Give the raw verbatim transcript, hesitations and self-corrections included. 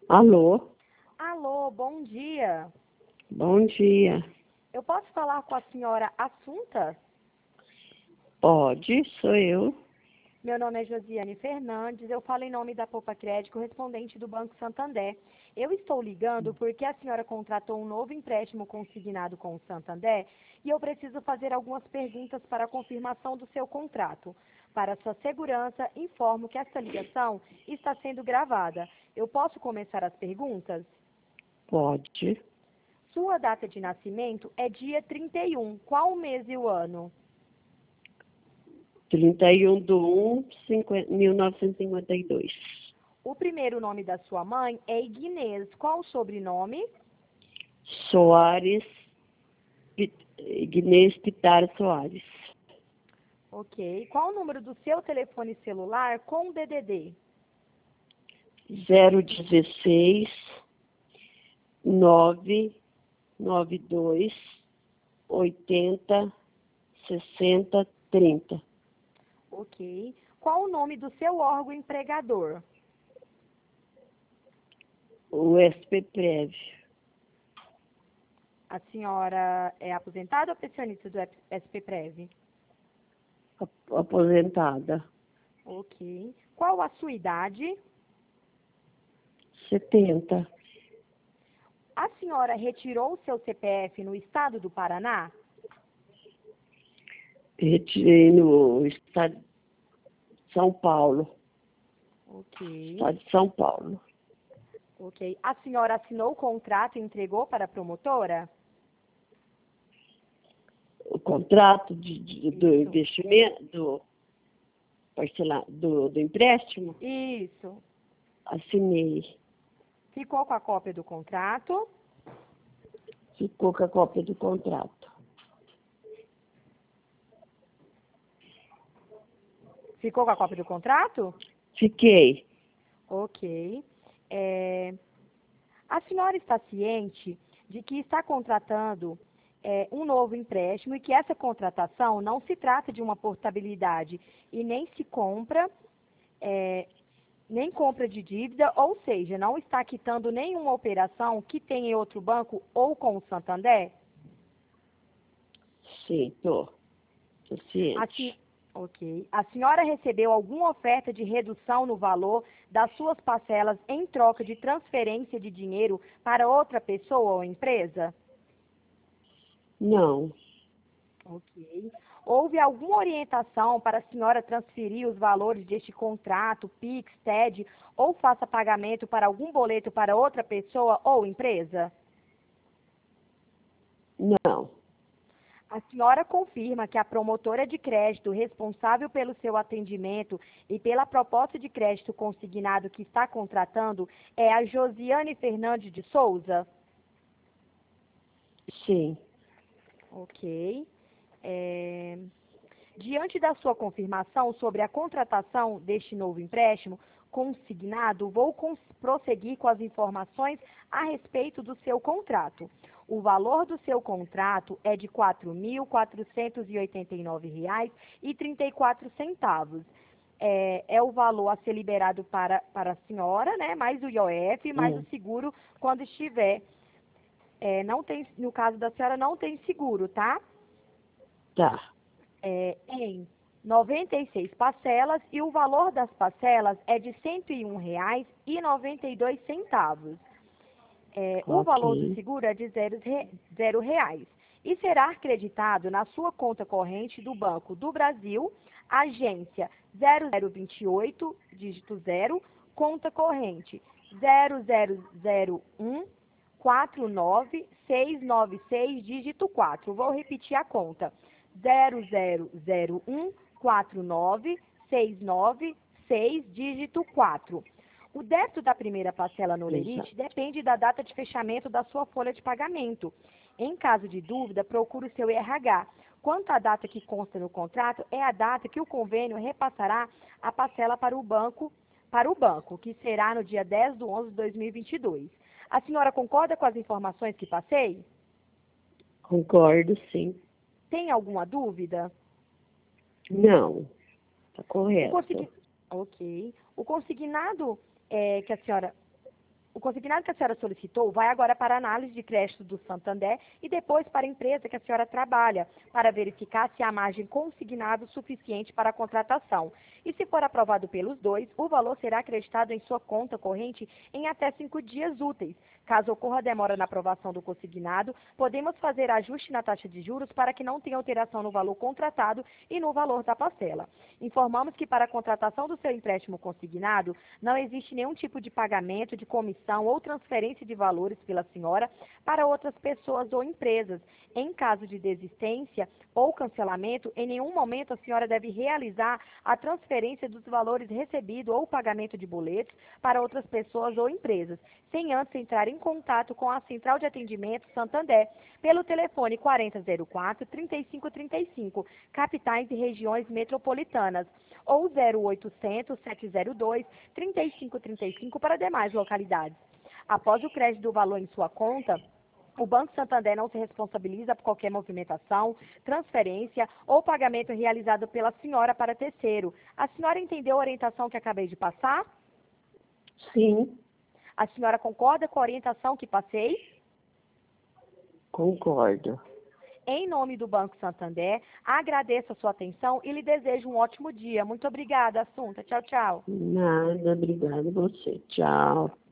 Alô, Alô, bom dia. bom dia. Eu posso falar com a senhora Assunta? Pode, sou eu. Meu nome é Josiane Fernandes, eu falo em nome da Poupa Crédito, correspondente do Banco Santander. Eu estou ligando porque a senhora contratou um novo empréstimo consignado com o Santander e eu preciso fazer algumas perguntas para a confirmação do seu contrato. Para sua segurança, informo que esta ligação está sendo gravada. Eu posso começar as perguntas? Pode. Sua data de nascimento é dia trinta e um. Qual o mês e o ano? trinta e um de um de mil novecentos e cinquenta e dois. O primeiro nome da sua mãe é Ignez. Qual o sobrenome? Soares, Pit- Ignez Pitar Soares. Ok. Qual o número do seu telefone celular com D D D? zero dezesseis, nove nove dois, oitenta, sessenta, trinta. Ok. Qual o nome do seu órgão empregador? O S P Prev. A senhora é aposentada ou pensionista do S P Prev? ap- Aposentada. Ok. Qual a sua idade? setenta. A senhora retirou o seu C P F no estado do Paraná? Retirei no estado de São Paulo. Ok. Estado de São Paulo. Ok. A senhora assinou o contrato e entregou para a promotora? O contrato de, de- do Isso. investimento, do, parcela, do, do empréstimo, Isso. assinei. Ficou com a cópia do contrato? Ficou com a cópia do contrato. Ficou com a cópia do contrato? Fiquei. Ok. É, a senhora está ciente de que está contratando é, um novo empréstimo e que essa contratação não se trata de uma portabilidade e nem se compra, é, nem compra de dívida, ou seja, não está quitando nenhuma operação que tem em outro banco ou com o Santander? Sim, tô. Tô A, ciente. se- ok. A senhora recebeu alguma oferta de redução no valor das suas parcelas em troca de transferência de dinheiro para outra pessoa ou empresa? Não, Ok. Houve alguma orientação para a senhora transferir os valores deste contrato, Pix, T E D, ou faça pagamento para algum boleto para outra pessoa ou empresa? não. A senhora confirma que a promotora de crédito responsável pelo seu atendimento e pela proposta de crédito consignado que está contratando é a Josiane Fernandes de Souza? Sim, Ok. É, Diante da sua confirmação sobre a contratação deste novo empréstimo consignado, vou cons- prosseguir com as informações a respeito do seu contrato. O valor do seu contrato é de quatro mil quatrocentos e oitenta e nove reais e trinta e quatro centavos. É, é o valor a ser liberado para, para a senhora, né? Mais o I O F, mais o é, seguro quando estiver. É, não tem, no caso da senhora, não tem seguro, tá? tá. É, em noventa e seis parcelas e o valor das parcelas é de cento e um reais e noventa e dois centavos. É, o valor do Ok. seguro é de zero, re- zero reais e será acreditado na sua conta corrente do Banco do Brasil, agência zero zero vinte e oito, dígito zero, conta corrente zero zero zero um quatro nove seis nove seis, dígito quatro. Vou repetir a conta. zero zero zero um quatro nove seis nove seis, dígito quatro. O débito da primeira parcela no Exato. Lerite depende da data de fechamento da sua folha de pagamento. Em caso de dúvida, procure o seu R H. Quanto à data que consta no contrato, é a data que o convênio repassará a parcela para o banco, para o banco, que será no dia dez de onze de dois mil e vinte e dois. A senhora concorda com as informações que passei? Concordo, sim. Tem alguma dúvida? Não, tá O correto. consign... Ok. O consignado é, que a senhora O consignado que a senhora solicitou vai agora para a análise de crédito do Santander e depois para a empresa que a senhora trabalha, para verificar se há margem consignado suficiente para a contratação. E se for aprovado pelos dois, o valor será acreditado em sua conta corrente em até cinco dias úteis. Caso ocorra demora na aprovação do consignado, podemos fazer ajuste na taxa de juros para que não tenha alteração no valor contratado e no valor da parcela. Informamos que para a contratação do seu empréstimo consignado, não existe nenhum tipo de pagamento, de comissão ou transferência de valores pela senhora para outras pessoas ou empresas. Em caso de desistência ou cancelamento, em nenhum momento a senhora deve realizar a transferência dos valores recebidos ou pagamento de boletos para outras pessoas ou empresas, sem antes entrar em contato com a Central de Atendimento Santander, pelo telefone quarenta zero quatro, trinta e cinco trinta e cinco, capitais e regiões metropolitanas, ou zero oitocentos, sete zero dois, trinta e cinco trinta e cinco para demais localidades. Após o crédito do valor em sua conta, o Banco Santander não se responsabiliza por qualquer movimentação, transferência ou pagamento realizado pela senhora para terceiro. A senhora entendeu a orientação que acabei de passar? Sim, A senhora concorda com a orientação que passei? concordo. Em nome do Banco Santander, agradeço a sua atenção e lhe desejo um ótimo dia. Muito obrigada, Assunta. Tchau, tchau. Nada, obrigada a você. Tchau.